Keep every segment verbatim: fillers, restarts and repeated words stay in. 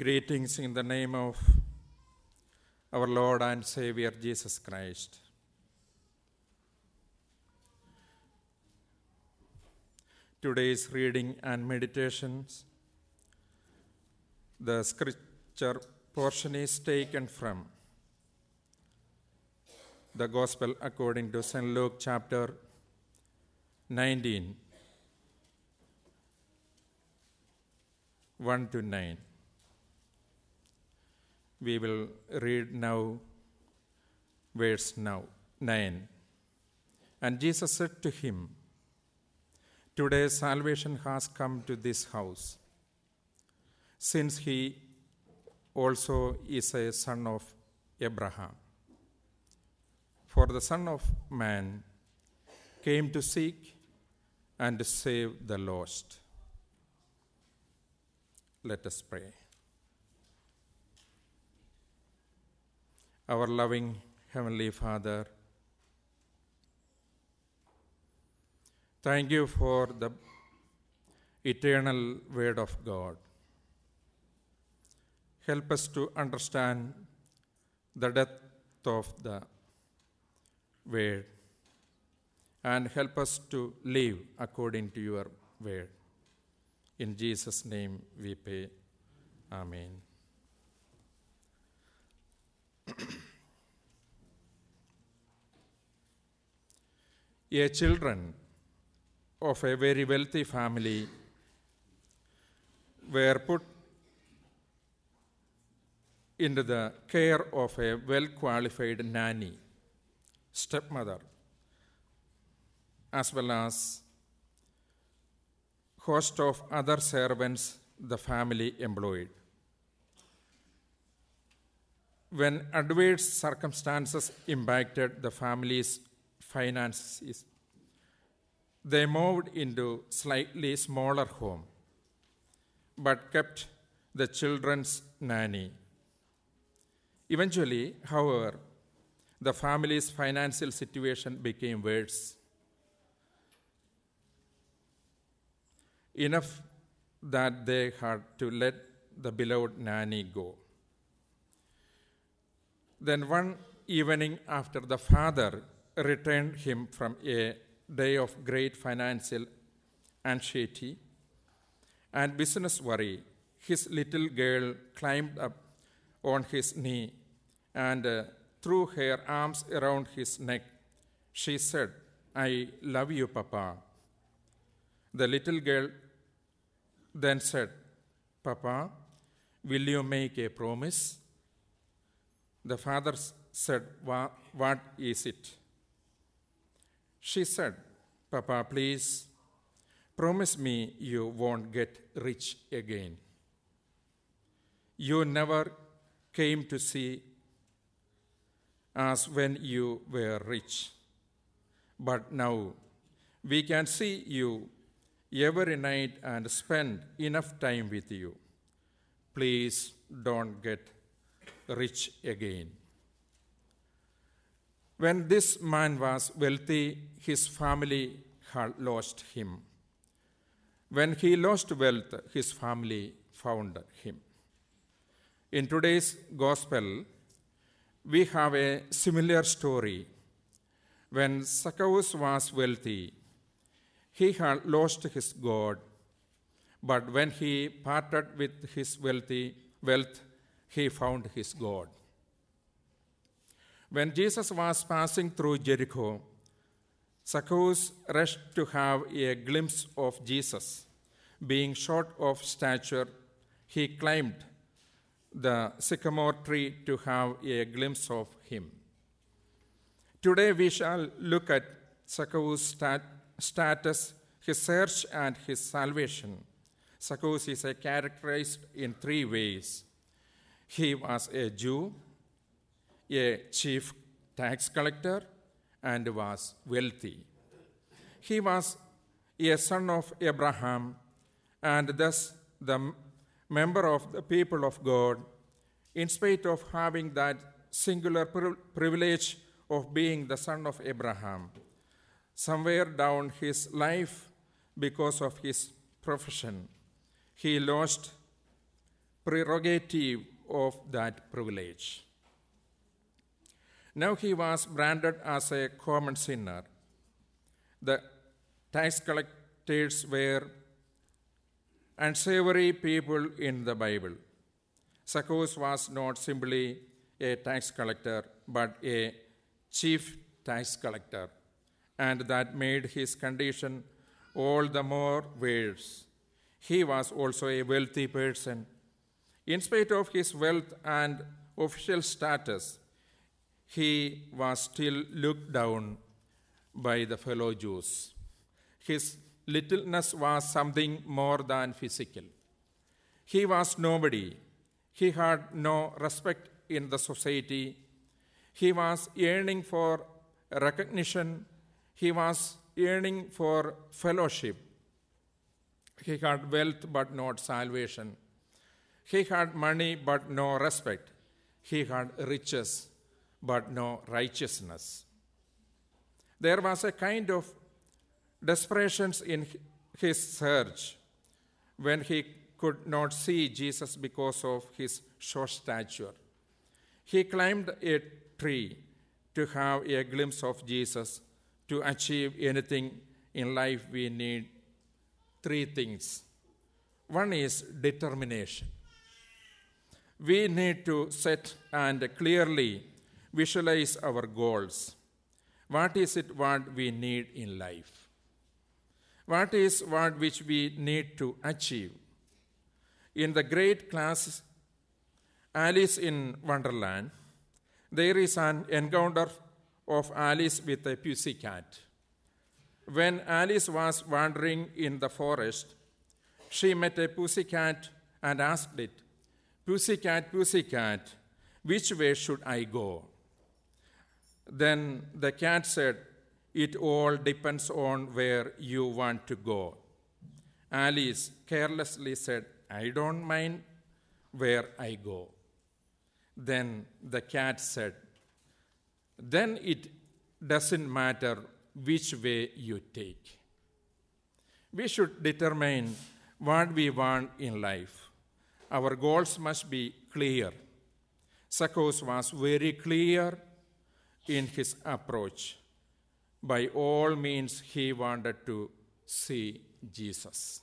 Greetings in the name of our Lord and Savior Jesus Christ. Today's reading and meditations, the scripture portion is taken from the Gospel according to Saint Luke chapter nineteen, one to nine. We will read now verse now, nine. And Jesus said to him, "Today salvation has come to this house, since he also is a son of Abraham. For the Son of Man came to seek and to save the lost." Let us pray. Our loving Heavenly Father, thank you for the eternal Word of God. Help us to understand the depth of the Word and help us to live according to your Word. In Jesus' name we pray. Amen. A children of a very wealthy family were put into the care of a well-qualified nanny, stepmother, as well as host of other servants the family employed. When adverse circumstances impacted the family's finances, they moved into slightly smaller home, but kept the children's nanny. Eventually, however, the family's financial situation became worse. Enough that they had to let the beloved nanny go. Then one evening, after the father returned him from a day of great financial anxiety and business worry, his little girl climbed up on his knee and uh, threw her arms around his neck. She said, "I love you, Papa." The little girl then said, "Papa, will you make a promise?" The father said, "What is it?" She said, "Papa, please promise me you won't get rich again. You never came to see us when you were rich, but now we can see you every night and spend enough time with you. Please don't get rich again." When this man was wealthy, his family had lost him. When he lost wealth, his family found him. In today's gospel, we have a similar story. When Zacchaeus was wealthy, he had lost his God, but when he parted with his wealthy wealth, he found his God. When Jesus was passing through Jericho, Zacchaeus rushed to have a glimpse of Jesus. Being short of stature, he climbed the sycamore tree to have a glimpse of him. Today we shall look at Zacchaeus' stat- status, his search, and his salvation. Zacchaeus is characterized in three ways. He was a Jew, a chief tax collector, and was wealthy. He was a son of Abraham, and thus the member of the people of God, in spite of having that singular privilege of being the son of Abraham. Somewhere down his life, because of his profession, he lost prerogative of that privilege. Now he was branded as a common sinner. The tax collectors were unsavory people in the Bible. Zacchaeus was not simply a tax collector, but a chief tax collector, and that made his condition all the more worse. He was also a wealthy person. In spite of his wealth and official status, he was still looked down by the fellow Jews. His littleness was something more than physical. He was nobody. He had no respect in the society. He was yearning for recognition. He was yearning for fellowship. He had wealth but not salvation. He had money but no respect. He had riches but no righteousness. There was a kind of desperation in his search when he could not see Jesus because of his short stature. He climbed a tree to have a glimpse of Jesus. To achieve anything in life, we need three things. One is determination. We need to set and clearly visualize our goals. What is it what we need in life? What is what which we need to achieve? In the great class Alice in Wonderland, there is an encounter of Alice with a pussycat. When Alice was wandering in the forest, she met a pussycat and asked it, "Pussycat, pussycat, which way should I go?" Then the cat said, "It all depends on where you want to go." Alice carelessly said, "I don't mind where I go." Then the cat said, "Then it doesn't matter which way you take." We should determine what we want in life. Our goals must be clear. Zacchaeus was very clear in his approach. By all means, he wanted to see Jesus.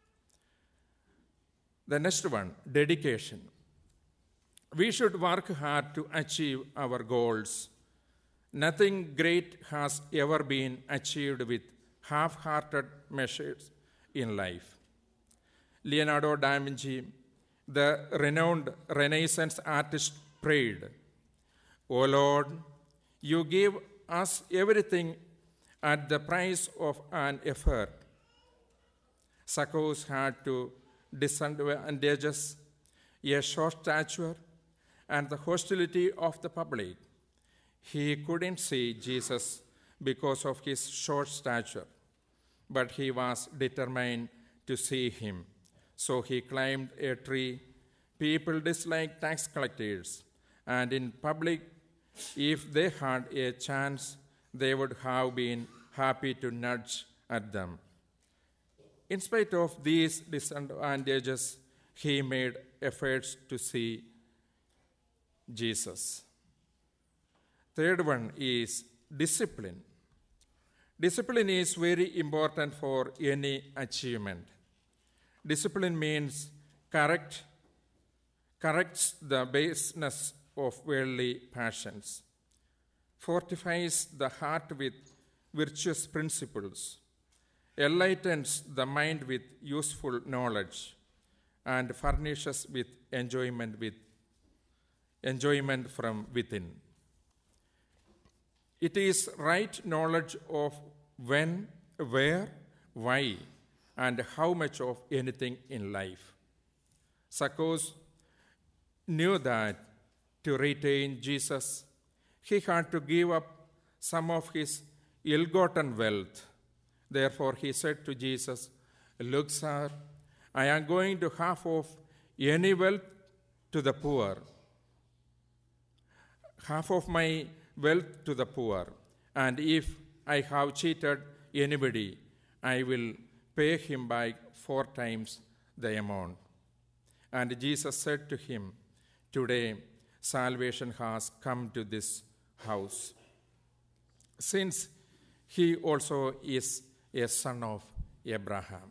The next one, dedication. We should work hard to achieve our goals. Nothing great has ever been achieved with half-hearted measures in life. Leonardo da Vinci, the renowned Renaissance artist, prayed, "O Lord, you give us everything at the price of an effort." Zacchaeus had two disadvantages: a short stature and the hostility of the public. He couldn't see Jesus because of his short stature, but he was determined to see him. So he climbed a tree. People disliked tax collectors, and in public, if they had a chance, they would have been happy to nudge at them. In spite of these disadvantages, he made efforts to see Jesus. Third one is discipline. Discipline is very important for any achievement. Discipline means correct, corrects the baseness of worldly passions, fortifies the heart with virtuous principles, enlightens the mind with useful knowledge, and furnishes with enjoyment with enjoyment from within. It is right knowledge of when, where, why, and how much of anything in life. Zacchaeus knew that to retain Jesus, he had to give up some of his ill-gotten wealth. Therefore, he said to Jesus, "Look, sir, I am going to half of any wealth to the poor, half of my wealth to the poor, and if I have cheated anybody, I will pay him back four times the amount." And Jesus said to him, "Today salvation has come to this house, since he also is a son of Abraham."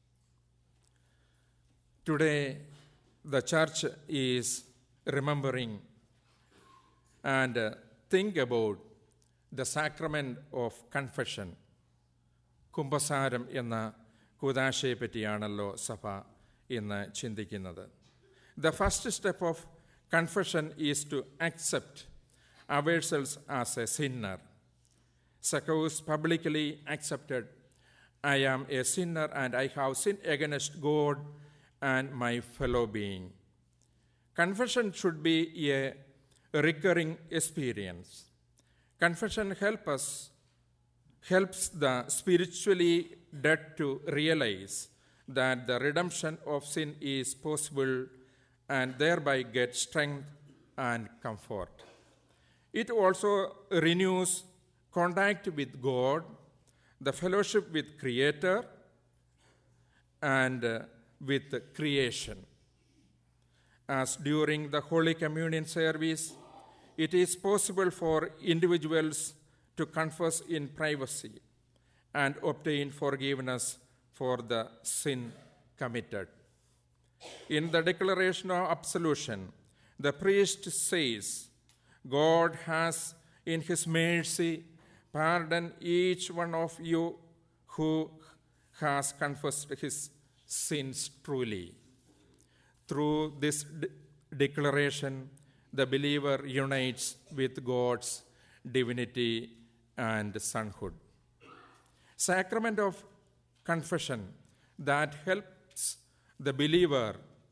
Today, the church is remembering and uh, think about the sacrament of confession. കുംഭസാരം എന്ന കൂദാശയെ പറ്റിയാണല്ലോ സഭ ഇന്ന് ചിന്തിക്കുന്നത്. The first step of confession is to accept ourselves as a sinner. Zacchaeus publicly accepted, "I am a sinner and I have sinned against God and my fellow being." Confession should be a recurring experience. Confession help us, helps the spiritually dead to realize that the redemption of sin is possible and thereby get strength and comfort. It also renews contact with God, the fellowship with Creator, and uh, with creation. As during the Holy Communion service, it is possible for individuals to confess in privacy and obtain forgiveness for the sin committed. In the declaration of absolution, the priest says, "God has in his mercy pardoned each one of you who has confessed his sins truly." Through this de- declaration, the believer unites with God's divinity and sonhood. Sacrament of confession that helps the believer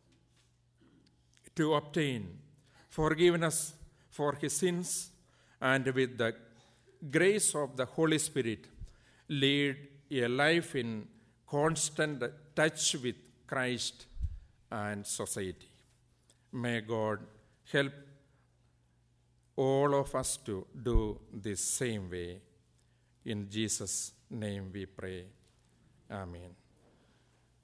to obtain forgiveness for his sins, and with the grace of the Holy Spirit lead a life in constant touch with Christ and society. May God help all of us to do this same way. In Jesus' name we pray. Amen.